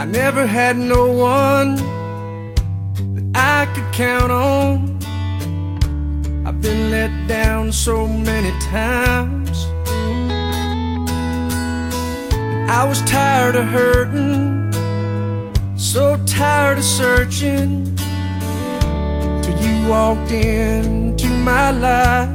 I never had no one that I could count on. I've been let down so many times. I was tired of hurting, so tired of searching, till you walked into my life.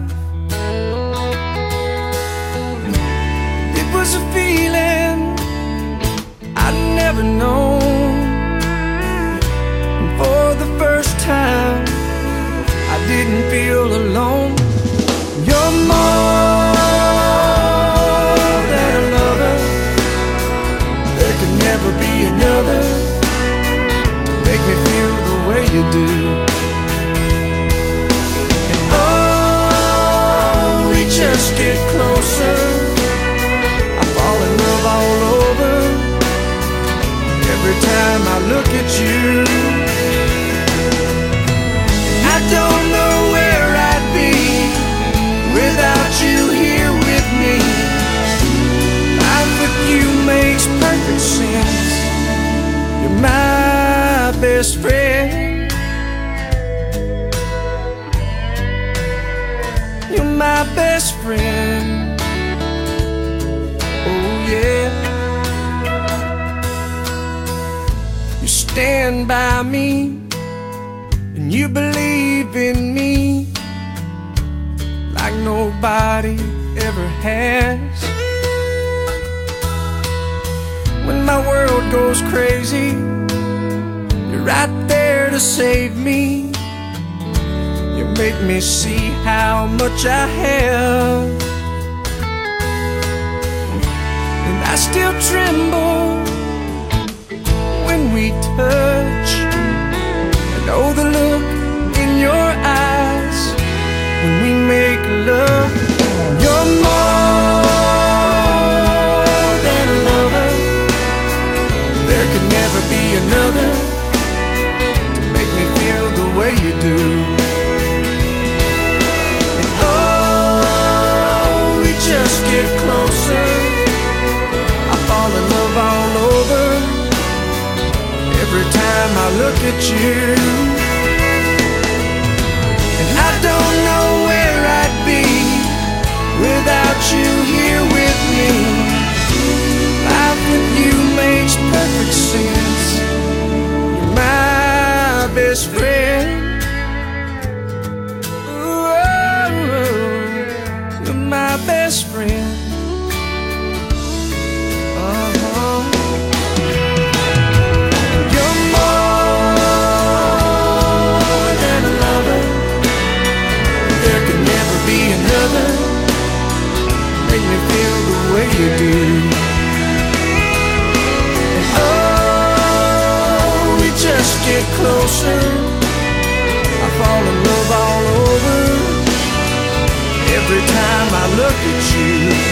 It was a feeling I'd never known, and for the first time I didn't feel alone. You're more than a lover. There could never be another to make me feel the way you do. And oh, we just get closer, I fall in love all over every time I look at you. I don't know where I'd be without you here with me. Life with you makes perfect sense. You're my best friend. You're my best friend. Oh yeah. You stand by me and you believe in me like nobody ever has. When my world goes crazy, you're right there to save me. You make me see how much I have, and I still tremble when we touch. I know the look in your eyes when we make love. You're more than a lover. There could never be another to make me feel the way you do. And oh, we just get closer, I fall in love all over every time I look at you. And I don't know where I'd be without you here with me. Life with you makes perfect sense. You're my best friend. Ooh, you're my best friend. You're more than a lover. There could never be another make me feel the way you do. And oh, we just get closer, I fall in love all over every time I look at you.